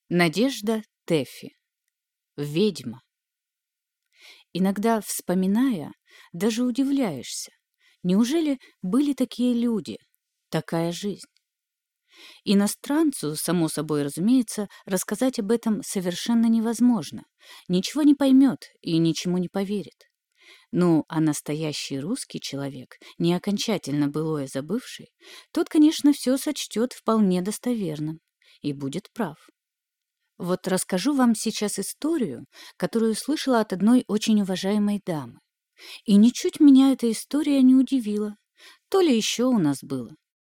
Надежда Тэффи. Ведьма. Иногда, вспоминая, даже удивляешься. Неужели были такие люди, такая жизнь? Иностранцу, само собой разумеется, рассказать об этом совершенно невозможно. Ничего не поймет и ничему не поверит. Ну, а настоящий русский человек, не окончательно былое забывший, тот, конечно, все сочтет вполне достоверным и будет прав. Вот расскажу вам сейчас историю, которую слышала от одной очень уважаемой дамы. И ничуть меня эта история не удивила. То ли еще у нас было.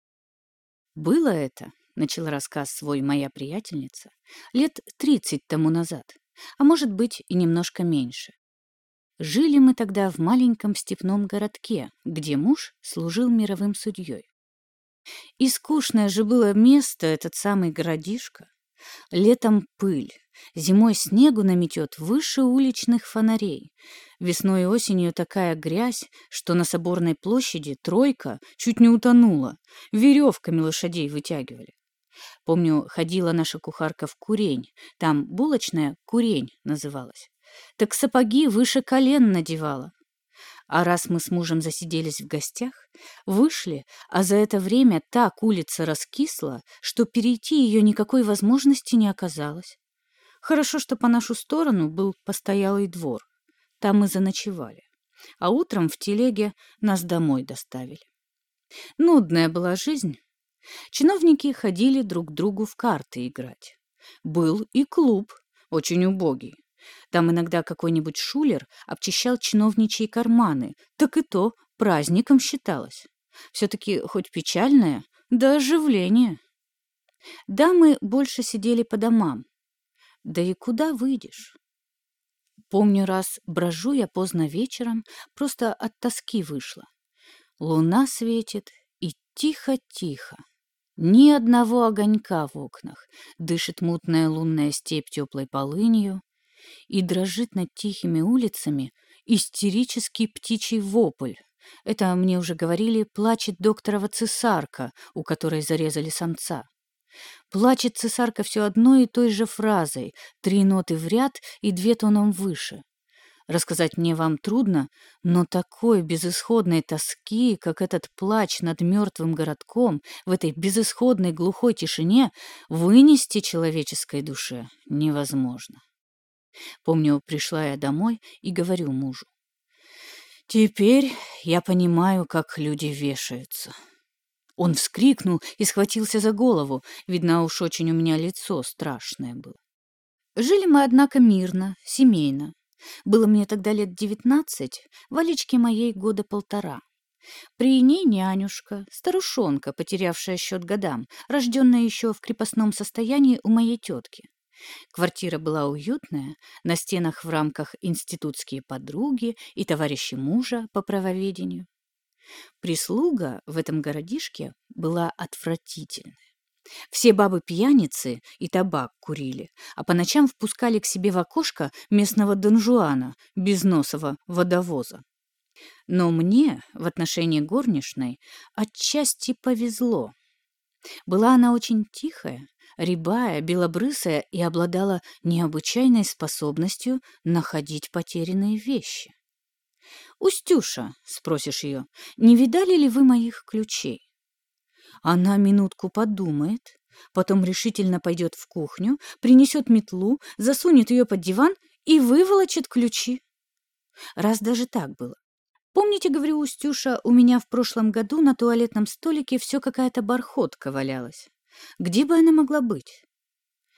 Было это, начала рассказ свой моя приятельница, лет 30 тому назад, а может быть и немножко меньше. Жили мы тогда в маленьком степном городке, где муж служил мировым судьей. И скучное же было место, этот самый городишко. Летом пыль, зимой снегу наметет выше уличных фонарей. Весной и осенью такая грязь, что на Соборной площади тройка чуть не утонула, веревками лошадей вытягивали. Помню, ходила наша кухарка в Курень, там булочная Курень называлась. Так сапоги выше колен надевала. А раз мы с мужем засиделись в гостях, вышли, а за это время так улица раскисла, что перейти ее никакой возможности не оказалось. Хорошо, что по нашу сторону был постоялый двор. Там мы заночевали. А утром в телеге нас домой доставили. Нудная была жизнь. Чиновники ходили друг к другу в карты играть. Был и клуб, очень убогий. Там иногда какой-нибудь шулер обчищал чиновничьи карманы, так и то праздником считалось. Все-таки хоть печальное, да оживление. Дамы больше сидели по домам. Да и куда выйдешь? Помню, раз брожу я поздно вечером, просто от тоски вышла. Луна светит, и тихо-тихо. Ни одного огонька в окнах, дышит мутная лунная степь теплой полынью, и дрожит над тихими улицами истерический птичий вопль. Это, мне уже говорили, плачет докторова цесарка, у которой зарезали самца. Плачет цесарка все одной и той же фразой, 3 ноты в ряд и 2 тоном выше. Рассказать мне вам трудно, но такой безысходной тоски, как этот плач над мертвым городком, в этой безысходной глухой тишине, вынести человеческой душе невозможно. Помню, пришла я домой и говорю мужу: «Теперь я понимаю, как люди вешаются». Он вскрикнул и схватился за голову. Видно, уж очень у меня лицо страшное было. Жили мы, однако, мирно, семейно. Было мне тогда лет 19, Валечке моей года 1,5. При ней нянюшка, старушонка, потерявшая счет годам, рожденная еще в крепостном состоянии у моей тетки. Квартира была уютная, на стенах в рамках институтские подруги и товарищи мужа по правоведению. Прислуга в этом городишке была отвратительная. Все бабы-пьяницы и табак курили, а по ночам впускали к себе в окошко местного донжуана, безносого водовоза. Но мне в отношении горничной отчасти повезло. Была она очень тихая, рябая, белобрысая и обладала необычайной способностью находить потерянные вещи. «Устюша», — спросишь ее, — «не видали ли вы моих ключей?» Она минутку подумает, потом решительно пойдет в кухню, принесет метлу, засунет ее под диван и выволочит ключи. Раз даже так было. Помните, говорю, Устюша, у меня в прошлом году на туалетном столике все какая-то бархотка валялась. Где бы она могла быть?